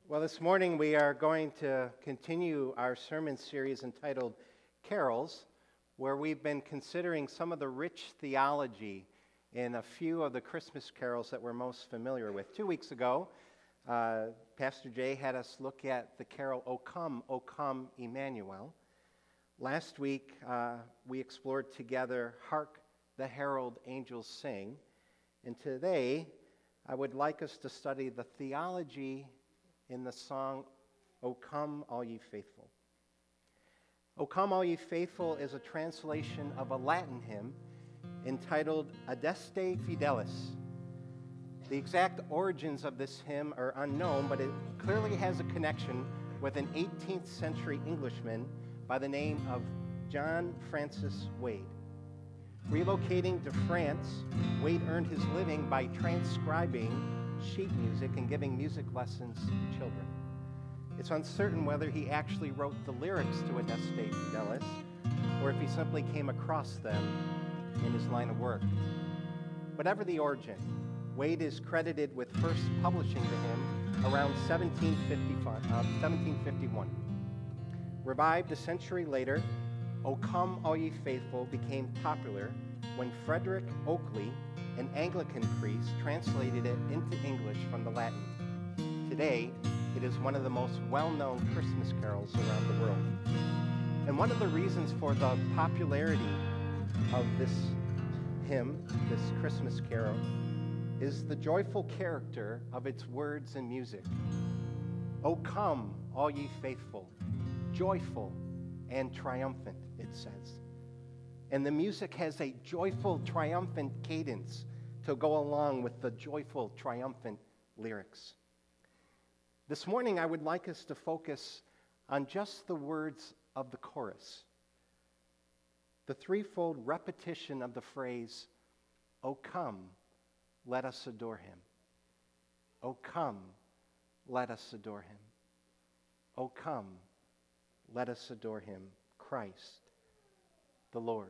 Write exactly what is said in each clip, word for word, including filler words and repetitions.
Well, this morning we are going to continue our sermon series entitled Carols, where we've been considering some of the rich theology in a few of the Christmas carols that we're most familiar with. Two weeks ago, uh, Pastor Jay had us look at the carol, O Come, O Come, Emmanuel. Last week, uh, we explored together, Hark the Herald Angels Sing. And today, I would like us to study the theology in the song, O Come, All Ye Faithful. O Come, All Ye Faithful is a translation of a Latin hymn entitled Adeste Fidelis. The exact origins of this hymn are unknown, but it clearly has a connection with an eighteenth century Englishman by the name of John Francis Wade. Relocating to France, Wade earned his living by transcribing sheet music and giving music lessons to children. It's uncertain whether he actually wrote the lyrics to Adeste Fidelis or if he simply came across them in his line of work. Whatever the origin, Wade is credited with first publishing the hymn around seventeen fifty-one. Revived a century later, O Come, All Ye Faithful became popular when Frederick Oakley, an Anglican priest, translated it into English from the Latin. Today, it is one of the most well-known Christmas carols around the world. And one of the reasons for the popularity of this hymn, this Christmas carol, is the joyful character of its words and music. O come, all ye faithful, joyful and triumphant, it says. And the music has a joyful, triumphant cadence to go along with the joyful, triumphant lyrics. This morning, I would like us to focus on just the words of the chorus. The threefold repetition of the phrase, O come, let us adore him. O come, let us adore him. O come, let us adore him, Christ, the Lord.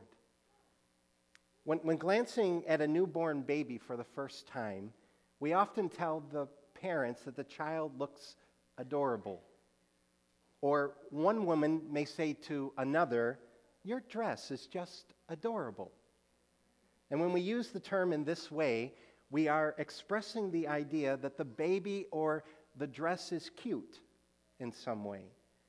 When, when glancing at a newborn baby for the first time, we often tell the parents that the child looks adorable. Or one woman may say to another, your dress is just adorable. And when we use the term in this way, we are expressing the idea that the baby or the dress is cute in some way.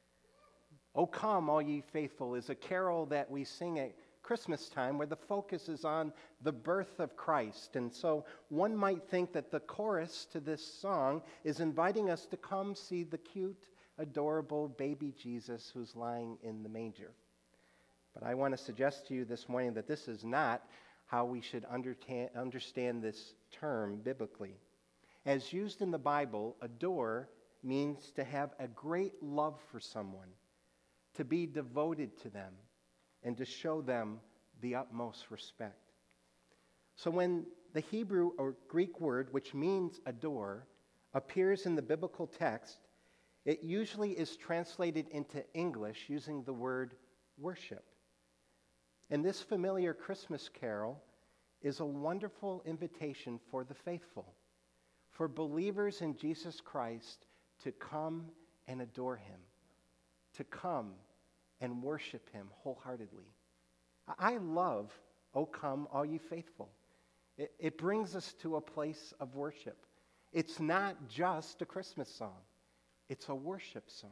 O Come, All Ye Faithful is a carol that we sing at Christmas time where the focus is on the birth of Christ. And so one might think that the chorus to this song is inviting us to come see the cute, adorable baby Jesus who's lying in the manger. But I want to suggest to you this morning that this is not how we should understand this term biblically. As used in the Bible, adore means to have a great love for someone, to be devoted to them, and to show them the utmost respect. So when the Hebrew or Greek word, which means adore, appears in the biblical text, it usually is translated into English using the word worship. And this familiar Christmas carol is a wonderful invitation for the faithful, for believers in Jesus Christ to come and adore him, to come and worship him wholeheartedly. I love, O Come, All Ye Faithful. It, it brings us to a place of worship. It's not just a Christmas song. It's a worship song.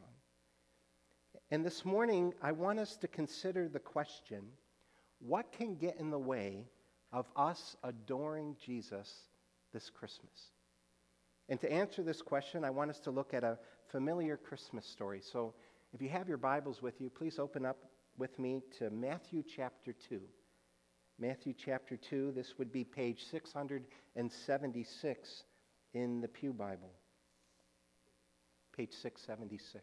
And this morning, I want us to consider the question, what can get in the way of us adoring Jesus this Christmas? And to answer this question, I want us to look at a familiar Christmas story. So if you have your Bibles with you, please open up with me to Matthew chapter two. Matthew chapter two, this would be page six hundred seventy-six in the Pew Bible. Page six seventy-six.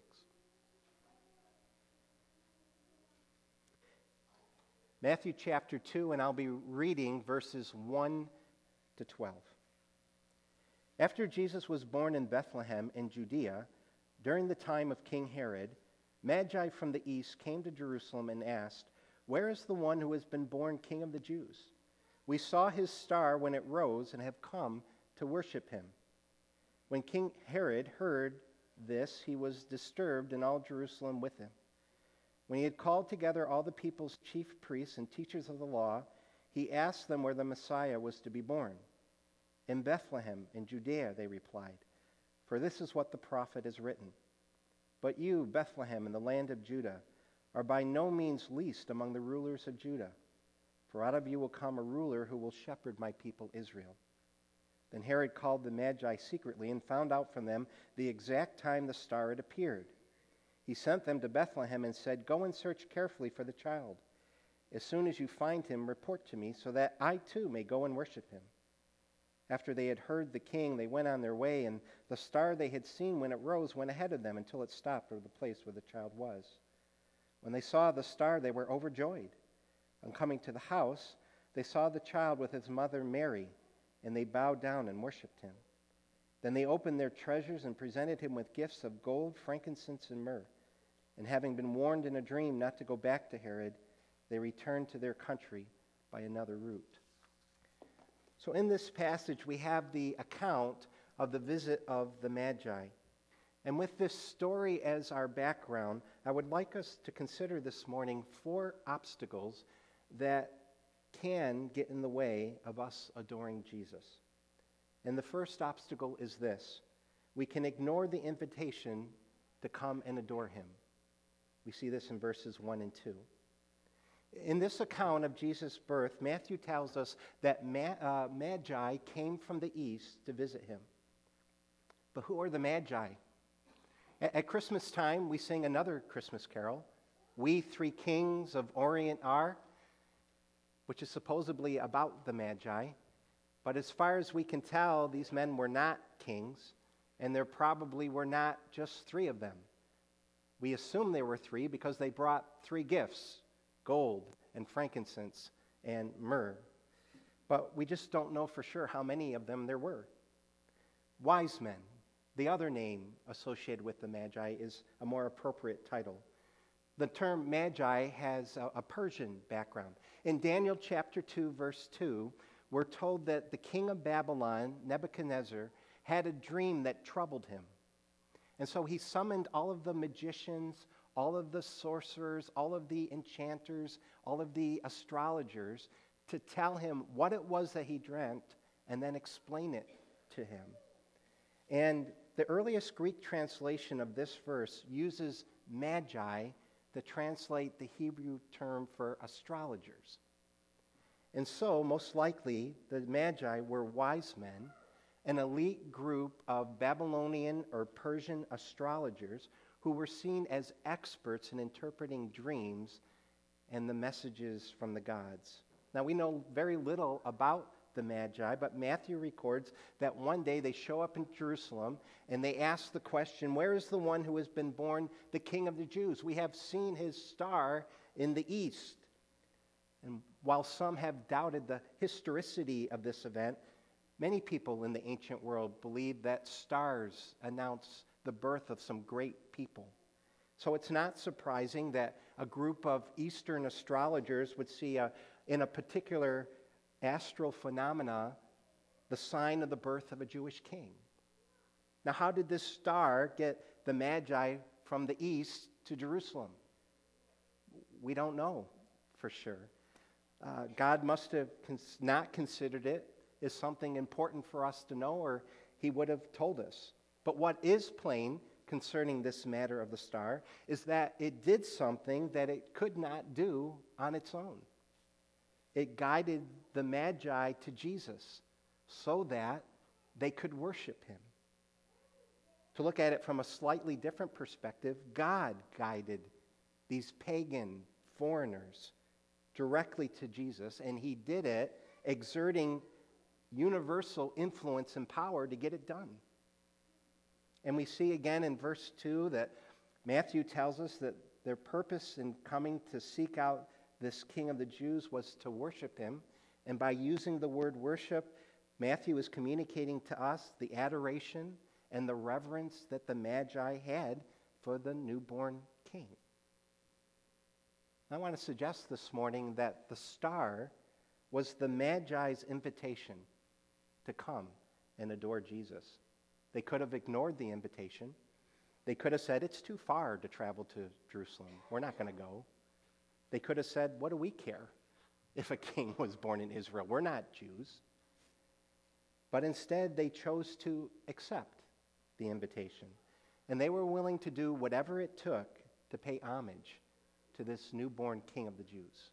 Matthew chapter two, and I'll be reading verses one to twelve. After Jesus was born in Bethlehem in Judea, during the time of King Herod, Magi from the east came to Jerusalem and asked, where is the one who has been born King of the Jews? We saw his star when it rose and have come to worship him. When King Herod heard this, he was disturbed, and all Jerusalem with him. When he had called together all the people's chief priests and teachers of the law, he asked them where the Messiah was to be born. In Bethlehem, in Judea, they replied, for this is what the prophet has written. But you, Bethlehem, in the land of Judah, are by no means least among the rulers of Judah, for out of you will come a ruler who will shepherd my people Israel. Then Herod called the Magi secretly and found out from them the exact time the star had appeared. He sent them to Bethlehem and said, go and search carefully for the child. As soon as you find him, report to me, so that I too may go and worship him. After they had heard the king, they went on their way, and the star they had seen when it rose went ahead of them until it stopped over the place where the child was. When they saw the star, they were overjoyed. On coming to the house, they saw the child with his mother Mary, and they bowed down and worshipped him. Then they opened their treasures and presented him with gifts of gold, frankincense, and myrrh. And having been warned in a dream not to go back to Herod, they returned to their country by another route. So in this passage, we have the account of the visit of the Magi. And with this story as our background, I would like us to consider this morning four obstacles that can get in the way of us adoring Jesus. And the first obstacle is this: we can ignore the invitation to come and adore him. We see this in verses one and two. In this account of Jesus' birth, Matthew tells us that Ma- uh, Magi came from the east to visit him. But who are the Magi? At, at Christmas time, we sing another Christmas carol, We Three Kings of Orient Are, which is supposedly about the Magi. But as far as we can tell, these men were not kings, and there probably were not just three of them. We assume there were three because they brought three gifts: gold and frankincense and myrrh. But we just don't know for sure how many of them there were. Wise men, the other name associated with the Magi, is a more appropriate title. The term Magi has a, a Persian background. In Daniel chapter two, verse two, we're told that the king of Babylon, Nebuchadnezzar, had a dream that troubled him. And so he summoned all of the magicians, all of the sorcerers, all of the enchanters, all of the astrologers to tell him what it was that he dreamt and then explain it to him. And the earliest Greek translation of this verse uses magi to translate the Hebrew term for astrologers. And so, most likely, the Magi were wise men, an elite group of Babylonian or Persian astrologers who were seen as experts in interpreting dreams and the messages from the gods. Now, we know very little about the Magi, but Matthew records that one day they show up in Jerusalem and they ask the question, where is the one who has been born the King of the Jews? We have seen his star in the east. And while some have doubted the historicity of this event, many people in the ancient world believe that stars announce the birth of some great people. So it's not surprising that a group of Eastern astrologers would see a, in a particular astral phenomena the sign of the birth of a Jewish king. Now, how did this star get the Magi from the east to Jerusalem? We don't know for sure. Uh, God must have cons- not considered it as something important for us to know, or he would have told us. But what is plain concerning this matter of the star is that it did something that it could not do on its own. It guided the Magi to Jesus so that they could worship him. To look at it from a slightly different perspective, God guided these pagan foreigners directly to Jesus, and he did it exerting universal influence and power to get it done. And we see again in verse two that Matthew tells us that their purpose in coming to seek out this King of the Jews was to worship him. And by using the word worship, Matthew is communicating to us the adoration and the reverence that the Magi had for the newborn king. I want to suggest this morning that the star was the Magi's invitation to come and adore Jesus. They could have ignored the invitation. They could have said, it's too far to travel to Jerusalem. We're not going to go. They could have said, what do we care if a king was born in Israel? We're not Jews. But instead, they chose to accept the invitation. And they were willing to do whatever it took to pay homage to this newborn King of the Jews.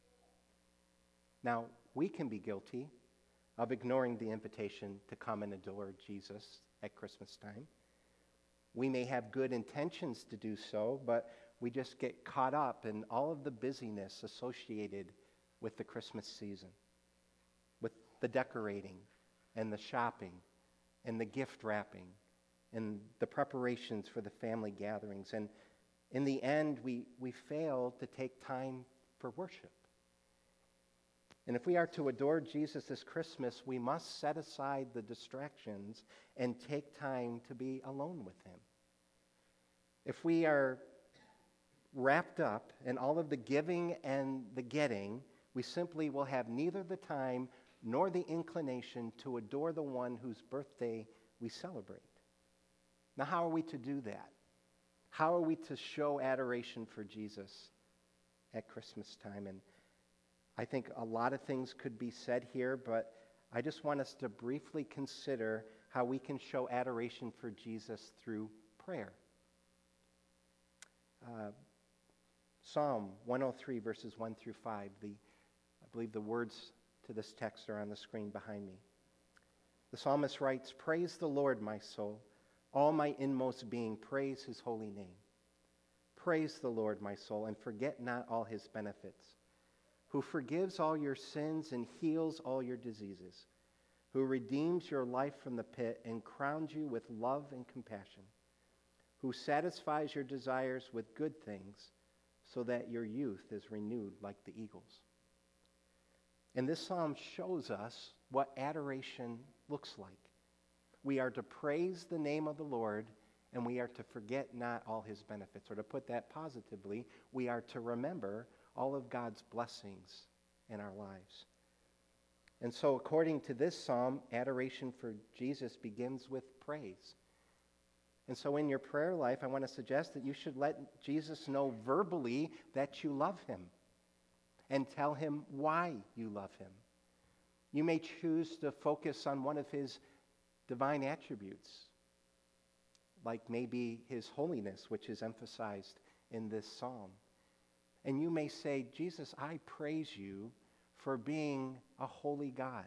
Now, we can be guilty of ignoring the invitation to come and adore Jesus at Christmas time. We may have good intentions to do so, but we just get caught up in all of the busyness associated with the Christmas season, with the decorating and the shopping and the gift wrapping and the preparations for the family gatherings. And in the end, we, we fail to take time for worship. And if we are to adore Jesus this Christmas, we must set aside the distractions and take time to be alone with him. If we are wrapped up in all of the giving and the getting, we simply will have neither the time nor the inclination to adore the one whose birthday we celebrate. Now, how are we to do that? How are we to show adoration for Jesus at Christmas time? And I think a lot of things could be said here, but I just want us to briefly consider how we can show adoration for Jesus through prayer. Uh, Psalm one oh three, verses one through five. The, I believe the words to this text are on the screen behind me. The psalmist writes, "Praise the Lord, my soul. All my inmost being, praise his holy name. Praise the Lord, my soul, and forget not all his benefits, who forgives all your sins and heals all your diseases, who redeems your life from the pit and crowns you with love and compassion, who satisfies your desires with good things, so that your youth is renewed like the eagles." And this psalm shows us what adoration looks like. We are to praise the name of the Lord, and we are to forget not all his benefits. Or to put that positively, we are to remember all of God's blessings in our lives. And so according to this psalm, adoration for Jesus begins with praise. And so in your prayer life, I want to suggest that you should let Jesus know verbally that you love him and tell him why you love him. You may choose to focus on one of his divine attributes, like maybe his holiness, which is emphasized in this psalm. And you may say, Jesus, I praise you for being a holy God.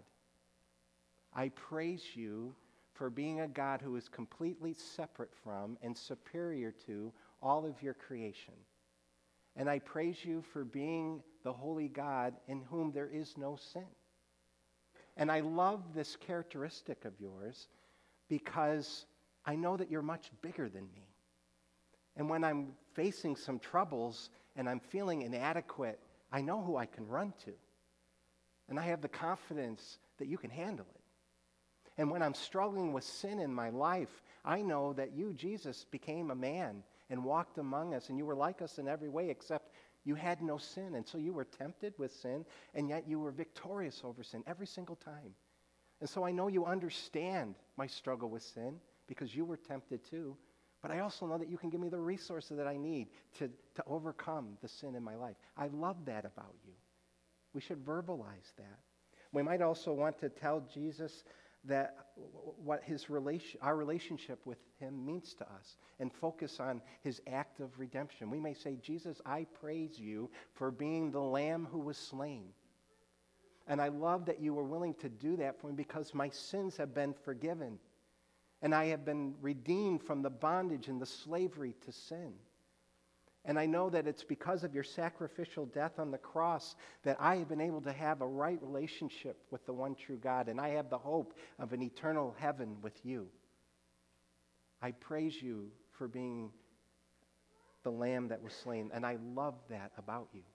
I praise you for being a God who is completely separate from and superior to all of your creation. And I praise you for being the holy God in whom there is no sin. And I love this characteristic of yours because I know that you're much bigger than me. And when I'm facing some troubles and I'm feeling inadequate, I know who I can run to. And I have the confidence that you can handle it. And when I'm struggling with sin in my life, I know that you, Jesus, became a man and walked among us, and you were like us in every way except you had no sin. And so you were tempted with sin, and yet you were victorious over sin every single time. And so I know you understand my struggle with sin because you were tempted too. But I also know that you can give me the resources that I need to, to overcome the sin in my life. I love that about you. We should verbalize that. We might also want to tell Jesus that what his relation, our relationship with him means to us, and focus on his act of redemption. We may say, Jesus, I praise you for being the Lamb who was slain. And I love that you were willing to do that for me because my sins have been forgiven. And I have been redeemed from the bondage and the slavery to sin. And I know that it's because of your sacrificial death on the cross that I have been able to have a right relationship with the one true God, and I have the hope of an eternal heaven with you. I praise you for being the Lamb that was slain, and I love that about you.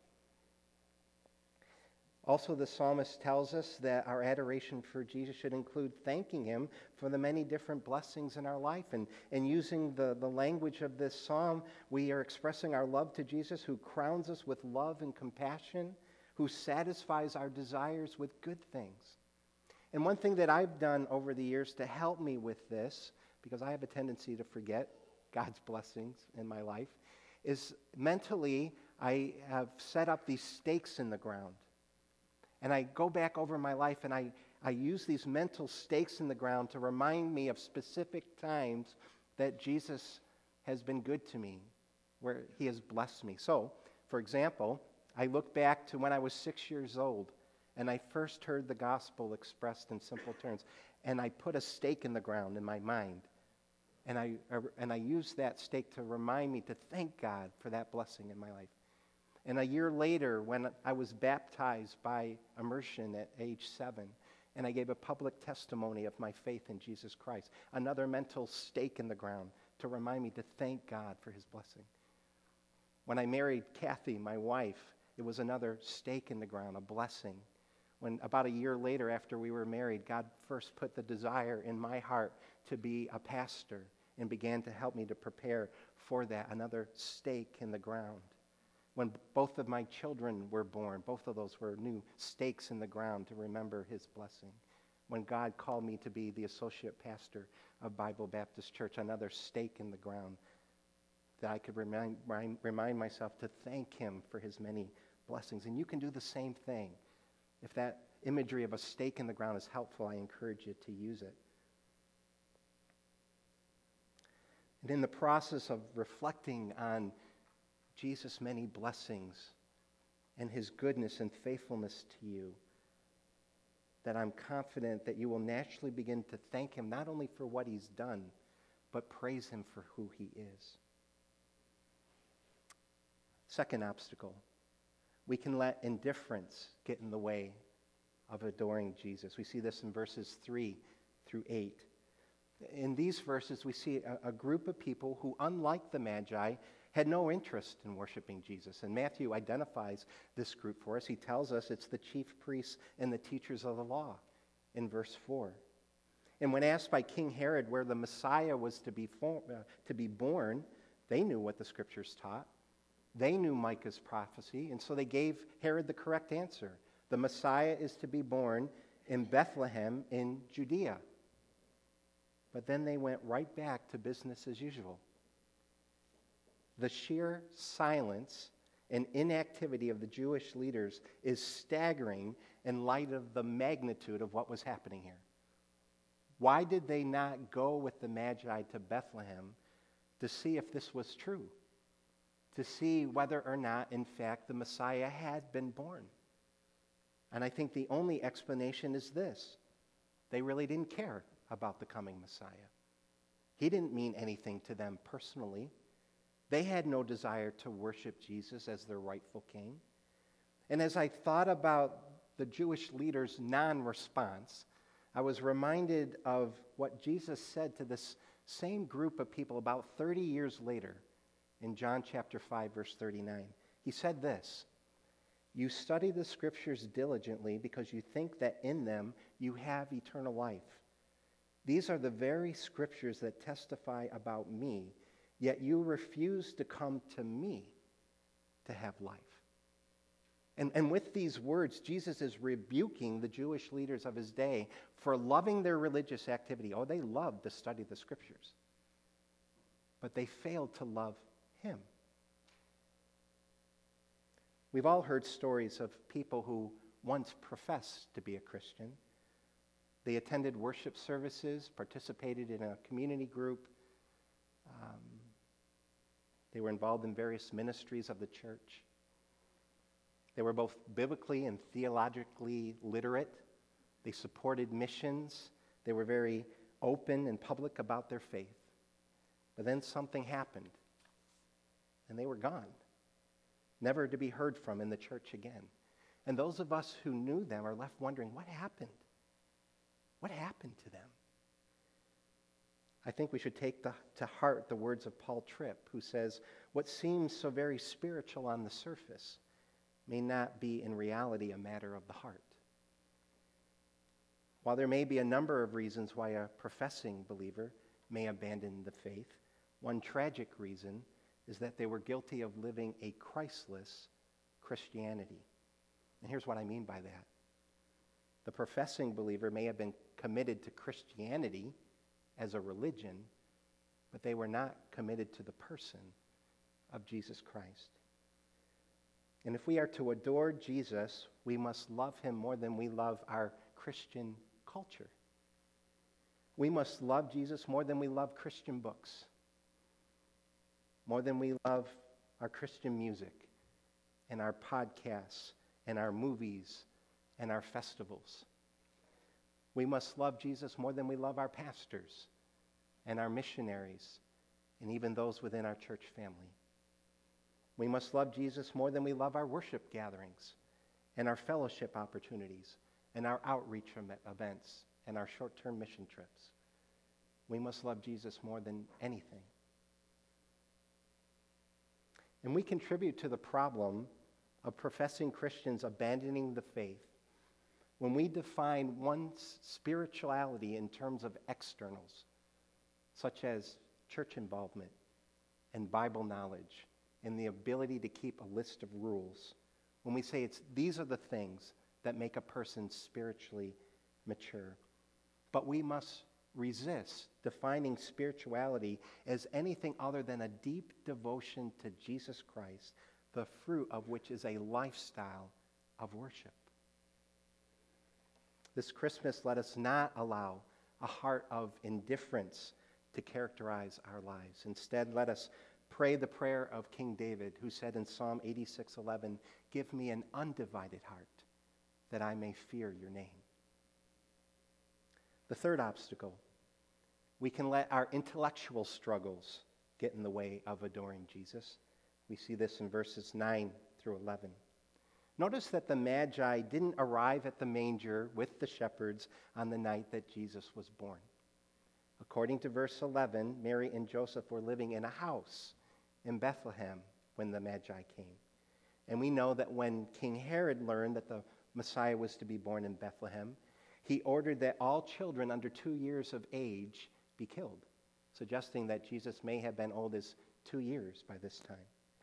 Also, the psalmist tells us that our adoration for Jesus should include thanking him for the many different blessings in our life. And, and using the, the language of this psalm, we are expressing our love to Jesus, who crowns us with love and compassion, who satisfies our desires with good things. And one thing that I've done over the years to help me with this, because I have a tendency to forget God's blessings in my life is mentally I have set up these stakes in the ground. And I go back over my life and I, I use these mental stakes in the ground to remind me of specific times that Jesus has been good to me, where he has blessed me. So, for example, I look back to when I was six years old and I first heard the gospel expressed in simple terms, and I put a stake in the ground in my mind. And I, and I used that stake to remind me to thank God for that blessing in my life. And a year later, when I was baptized by immersion at age seven, and I gave a public testimony of my faith in Jesus Christ, another mental stake in the ground to remind me to thank God for his blessing. When I married Kathy, my wife, it was another stake in the ground, a blessing. When about a year later after we were married, God first put the desire in my heart to be a pastor and began to help me to prepare for that, another stake in the ground. When both of my children were born, both of those were new stakes in the ground to remember his blessing. When God called me to be the associate pastor of Bible Baptist Church, another stake in the ground that I could remind, remind myself to thank him for his many blessings. And you can do the same thing. If that imagery of a stake in the ground is helpful, I encourage you to use it. And in the process of reflecting on Jesus' many blessings and his goodness and faithfulness to you, that I'm confident that you will naturally begin to thank him not only for what he's done, but praise him for who he is. Second obstacle, we can let indifference get in the way of adoring Jesus. We see this in verses three through eight. In these verses, we see a, a group of people who, unlike the Magi, had no interest in worshiping Jesus. And Matthew identifies this group for us. He tells us it's the chief priests and the teachers of the law in verse four. And when asked by King Herod where the Messiah was to be, for, uh, to be born, they knew what the scriptures taught. They knew Micah's prophecy, and so they gave Herod the correct answer. The Messiah is to be born in Bethlehem in Judea. But then they went right back to business as usual. The sheer silence and inactivity of the Jewish leaders is staggering in light of the magnitude of what was happening here. Why did they not go with the Magi to Bethlehem to see if this was true? To see whether or not, in fact, the Messiah had been born? And I think the only explanation is this. They really didn't care about the coming Messiah. He didn't mean anything to them personally. They had no desire to worship Jesus as their rightful king. And as I thought about the Jewish leaders' non-response, I was reminded of what Jesus said to this same group of people about thirty years later in John chapter five, verse thirty-nine. He said this, "You study the scriptures diligently because you think that in them you have eternal life. These are the very scriptures that testify about me, yet you refuse to come to me to have life." And, and with these words, Jesus is rebuking the Jewish leaders of his day for loving their religious activity. Oh, they loved to study the scriptures, but they failed to love him. We've all heard stories of people who once professed to be a Christian. They attended worship services, participated in a community group. Um, they were involved in various ministries of the church. They were both biblically and theologically literate. They supported missions. They were very open and public about their faith. But then something happened, and they were gone, never to be heard from in the church again. And those of us who knew them are left wondering, what happened? What happened to them? I think we should take the, to heart the words of Paul Tripp, who says, what seems so very spiritual on the surface may not be in reality a matter of the heart. While there may be a number of reasons why a professing believer may abandon the faith, one tragic reason is that they were guilty of living a Christless Christianity. And here's what I mean by that. The professing believer may have been committed to Christianity as a religion, but they were not committed to the person of Jesus Christ. And if we are to adore Jesus, we must love him more than we love our Christian culture. We must love Jesus more than we love Christian books, more than we love our Christian music and our podcasts and our movies and our festivals. We must love Jesus more than we love our pastors and our missionaries and even those within our church family. We must love Jesus more than we love our worship gatherings and our fellowship opportunities and our outreach events and our short-term mission trips. We must love Jesus more than anything. And we contribute to the problem of professing Christians abandoning the faith when we define one's spirituality in terms of externals, such as church involvement and Bible knowledge and the ability to keep a list of rules. When we say it's these are the things that make a person spiritually mature. But we must resist defining spirituality as anything other than a deep devotion to Jesus Christ, the fruit of which is a lifestyle of worship. This Christmas, let us not allow a heart of indifference to characterize our lives. Instead, let us pray the prayer of King David, who said in Psalm eighty-six eleven, "Give me an undivided heart, that I may fear your name." The third obstacle, we can let our intellectual struggles get in the way of adoring Jesus. We see this in verses nine through eleven. Notice that the Magi didn't arrive at the manger with the shepherds on the night that Jesus was born. According to verse eleven, Mary and Joseph were living in a house in Bethlehem when the Magi came. And we know that when King Herod learned that the Messiah was to be born in Bethlehem, he ordered that all children under two years of age be killed, suggesting that Jesus may have been old as two years by this time.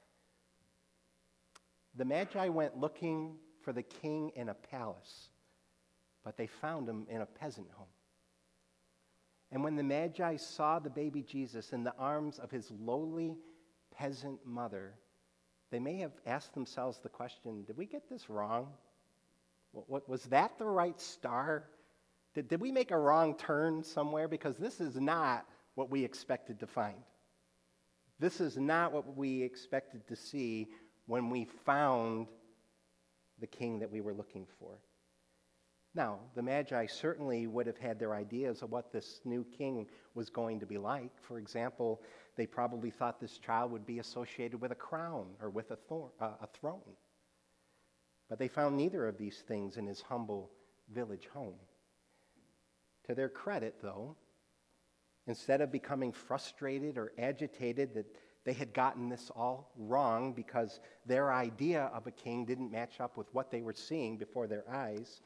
The Magi went looking for the king in a palace, but they found him in a peasant home. And when the Magi saw the baby Jesus in the arms of his lowly peasant mother, they may have asked themselves the question, did we get this wrong? What, what, was that the right star? Did, did we make a wrong turn somewhere? Because this is not what we expected to find. This is not what we expected to see when we found the king that we were looking for. Now, the Magi certainly would have had their ideas of what this new king was going to be like. For example, they probably thought this child would be associated with a crown or with a, thorn, uh, a throne. But they found neither of these things in his humble village home. To their credit, though, instead of becoming frustrated or agitated that they had gotten this all wrong because their idea of a king didn't match up with what they were seeing before their eyes,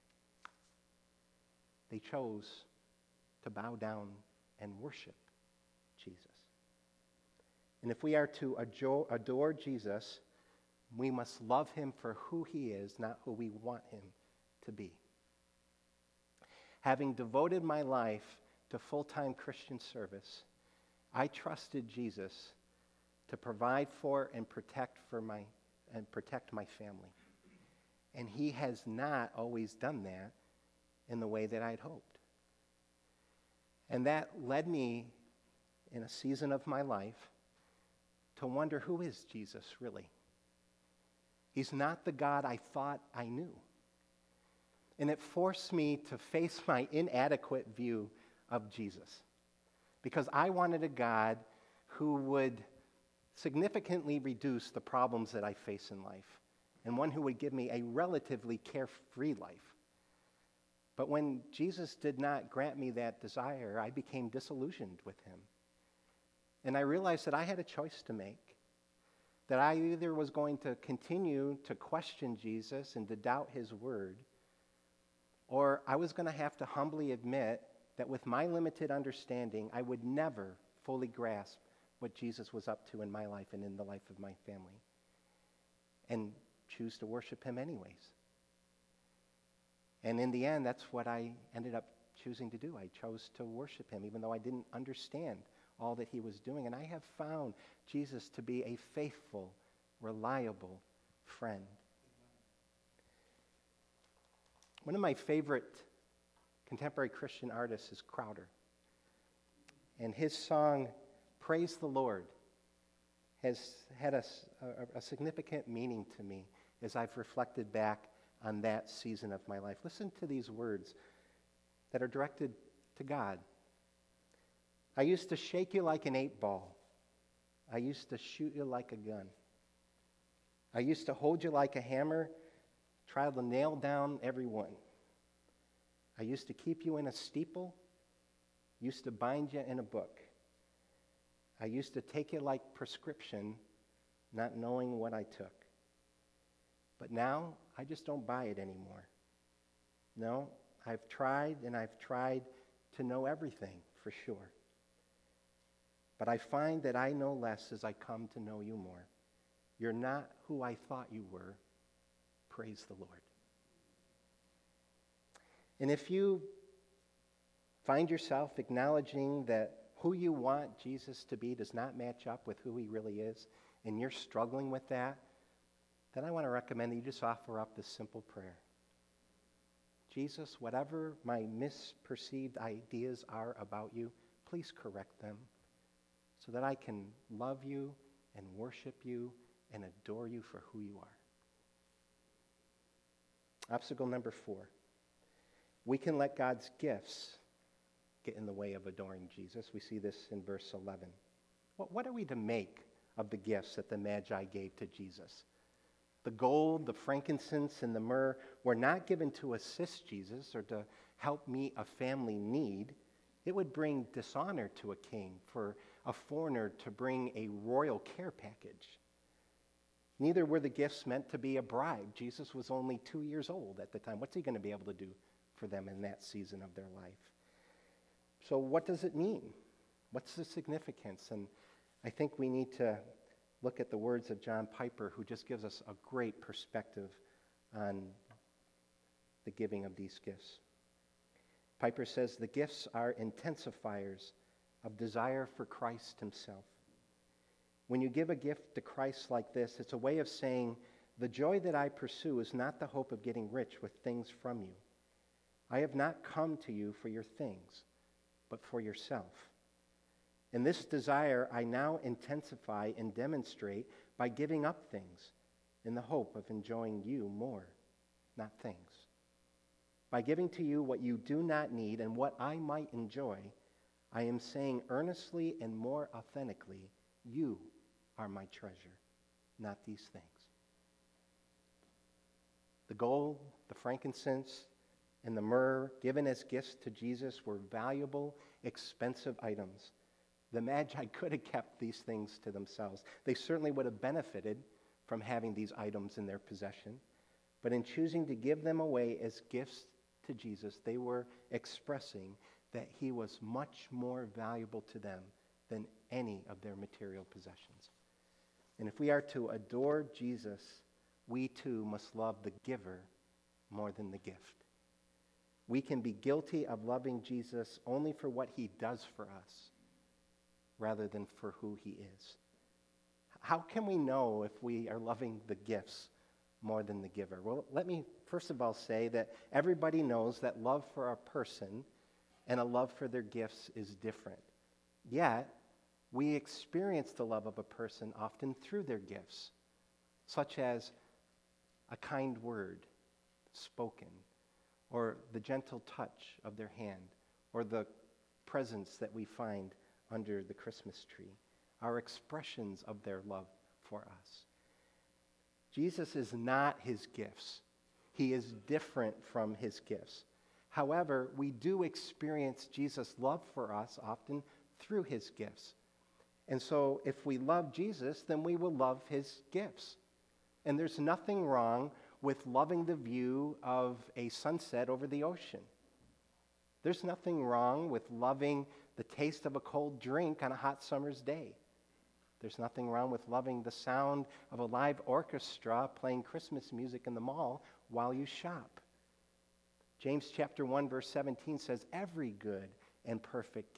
they chose to bow down and worship Jesus. And if we are to adore Jesus, we must love him for who he is, not who we want him to be. Having devoted my life to full-time Christian service, I trusted Jesus to provide for and protect for my and protect my family. And he has not always done that in the way that I'd hoped. And that led me in a season of my life to wonder, who is Jesus really? He's not the God I thought I knew. And it forced me to face my inadequate view of Jesus, because I wanted a God who would significantly reduce the problems that I face in life, and one who would give me a relatively carefree life. But when Jesus did not grant me that desire, I became disillusioned with him. And I realized that I had a choice to make, that I either was going to continue to question Jesus and to doubt his word, or I was going to have to humbly admit that with my limited understanding, I would never fully grasp what Jesus was up to in my life and in the life of my family, and choose to worship him anyways. And in the end, that's what I ended up choosing to do. I chose to worship him, even though I didn't understand all that he was doing. And I have found Jesus to be a faithful, reliable friend. One of my favorite contemporary Christian artists is Crowder. And his song, Praise the Lord, has had a, a, a significant meaning to me as I've reflected back on that season of my life. Listen to these words that are directed to God. I used to shake you like an eight ball. I used to shoot you like a gun. I used to hold you like a hammer, try to nail down every one. I used to keep you in a steeple, used to bind you in a book. I used to take you like prescription, not knowing what I took. But now, I just don't buy it anymore. No, I've tried and I've tried to know everything for sure. But I find that I know less as I come to know you more. You're not who I thought you were. Praise the Lord. And if you find yourself acknowledging that who you want Jesus to be does not match up with who he really is, and you're struggling with that, then I want to recommend that you just offer up this simple prayer. Jesus, whatever my misperceived ideas are about you, please correct them so that I can love you and worship you and adore you for who you are. Obstacle number four. We can let God's gifts get in the way of adoring Jesus. We see this in verse eleven. What, what are we to make of the gifts that the Magi gave to Jesus? The gold, the frankincense, and the myrrh were not given to assist Jesus or to help meet a family need. It would bring dishonor to a king for a foreigner to bring a royal care package. Neither were the gifts meant to be a bribe. Jesus was only two years old at the time. What's he going to be able to do for them in that season of their life? So what does it mean? What's the significance? And I think we need to look at the words of John Piper, who just gives us a great perspective on the giving of these gifts. Piper says, the gifts are intensifiers of desire for Christ himself. When you give a gift to Christ like this, it's a way of saying, the joy that I pursue is not the hope of getting rich with things from you. I have not come to you for your things, but for yourself. And this desire I now intensify and demonstrate by giving up things in the hope of enjoying you more, not things. By giving to you what you do not need and what I might enjoy, I am saying earnestly and more authentically, you are my treasure, not these things. The gold, the frankincense, and the myrrh given as gifts to Jesus were valuable, expensive items. The Magi could have kept these things to themselves. They certainly would have benefited from having these items in their possession. But in choosing to give them away as gifts to Jesus, they were expressing that he was much more valuable to them than any of their material possessions. And if we are to adore Jesus, we too must love the giver more than the gift. We can be guilty of loving Jesus only for what he does for us, rather than for who he is. How can we know if we are loving the gifts more than the giver? Well, let me first of all say that everybody knows that love for a person and a love for their gifts is different. Yet, we experience the love of a person often through their gifts, such as a kind word spoken, or the gentle touch of their hand, or the presents that we find under the Christmas tree, are expressions of their love for us. Jesus is not his gifts. He is different from his gifts. However, we do experience Jesus' love for us often through his gifts. And so if we love Jesus, then we will love his gifts. And there's nothing wrong with loving the view of a sunset over the ocean. There's nothing wrong with loving the taste of a cold drink on a hot summer's day. There's nothing wrong with loving the sound of a live orchestra playing Christmas music in the mall while you shop. James chapter one verse seventeen says, every good and perfect gift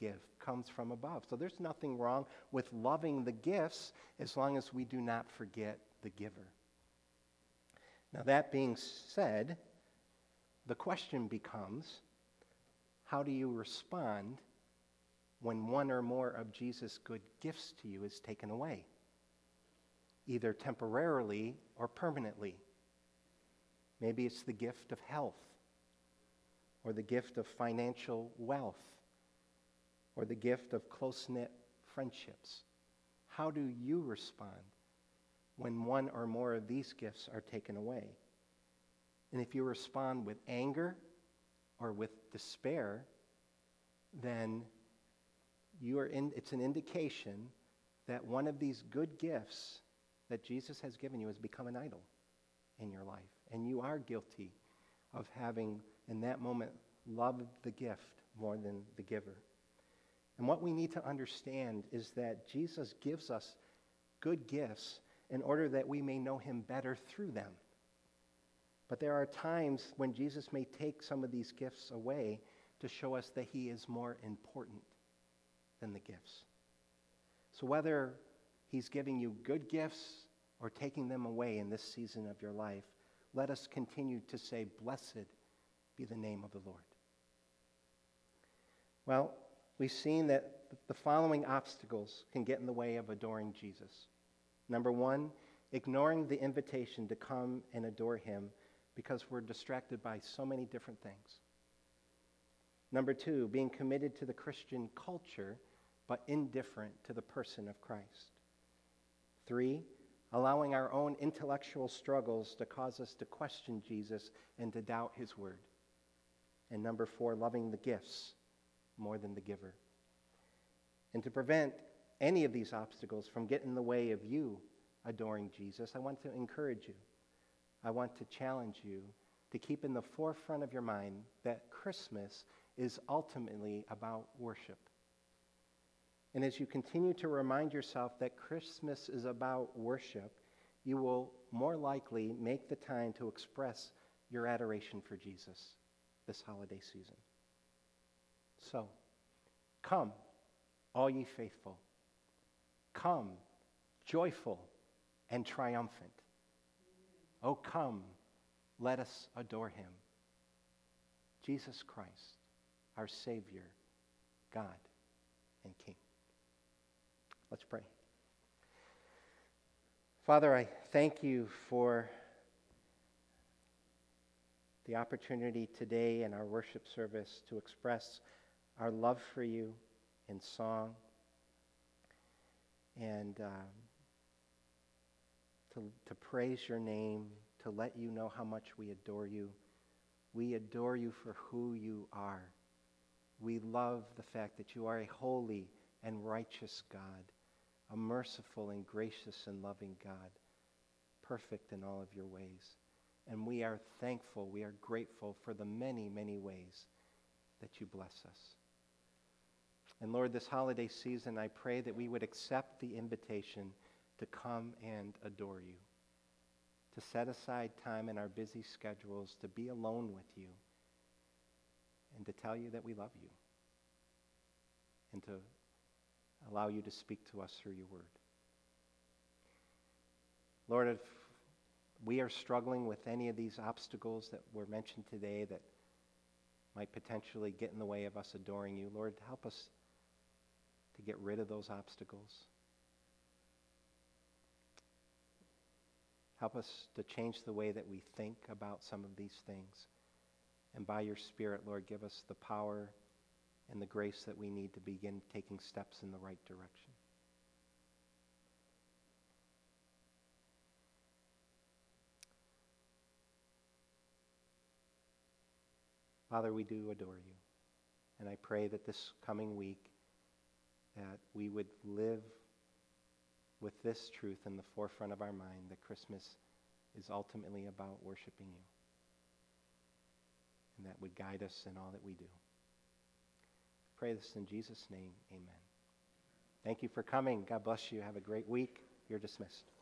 comes from above. So there's nothing wrong with loving the gifts as long as we do not forget the giver. Now, that being said, the question becomes, how do you respond when one or more of Jesus' good gifts to you is taken away, either temporarily or permanently? Maybe it's the gift of health, or the gift of financial wealth, or the gift of close-knit friendships. How do you respond when one or more of these gifts are taken away? And if you respond with anger or with despair, then you are in, it's an indication that one of these good gifts that Jesus has given you has become an idol in your life. And you are guilty of having, in that moment, loved the gift more than the giver. And what we need to understand is that Jesus gives us good gifts in order that we may know him better through them. But there are times when Jesus may take some of these gifts away to show us that he is more important than the gifts. So whether he's giving you good gifts or taking them away in this season of your life, let us continue to say, "Blessed be the name of the Lord." Well, we've seen that the following obstacles can get in the way of adoring Jesus. Number one, ignoring the invitation to come and adore him because we're distracted by so many different things. Number two, being committed to the Christian culture but indifferent to the person of Christ. Three, allowing our own intellectual struggles to cause us to question Jesus and to doubt his word. And number four, loving the gifts more than the giver. And to prevent any of these obstacles from getting in the way of you adoring Jesus, I want to encourage you. I want to challenge you to keep in the forefront of your mind that Christmas is ultimately about worship. And as you continue to remind yourself that Christmas is about worship, you will more likely make the time to express your adoration for Jesus this holiday season. So, come, all ye faithful. Come, joyful and triumphant. Oh, come, let us adore him. Jesus Christ, our Savior, God, and King. Let's pray. Father, I thank you for the opportunity today in our worship service to express our love for you in song and um, to, to praise your name, to let you know how much we adore you. We adore you for who you are. We love the fact that you are a holy and righteous God, a merciful and gracious and loving God, perfect in all of your ways. And we are thankful, we are grateful for the many, many ways that you bless us. And Lord, this holiday season, I pray that we would accept the invitation to come and adore you, to set aside time in our busy schedules to be alone with you and to tell you that we love you and to allow you to speak to us through your word. Lord, if we are struggling with any of these obstacles that were mentioned today that might potentially get in the way of us adoring you, Lord, help us to get rid of those obstacles. Help us to change the way that we think about some of these things. And by your Spirit, Lord, give us the power and the grace that we need to begin taking steps in the right direction. Father, we do adore you. And I pray that this coming week that we would live with this truth in the forefront of our mind, that Christmas is ultimately about worshiping you. And that would guide us in all that we do. Pray this in Jesus' name, amen. Thank you for coming. God bless you. Have a great week. You're dismissed.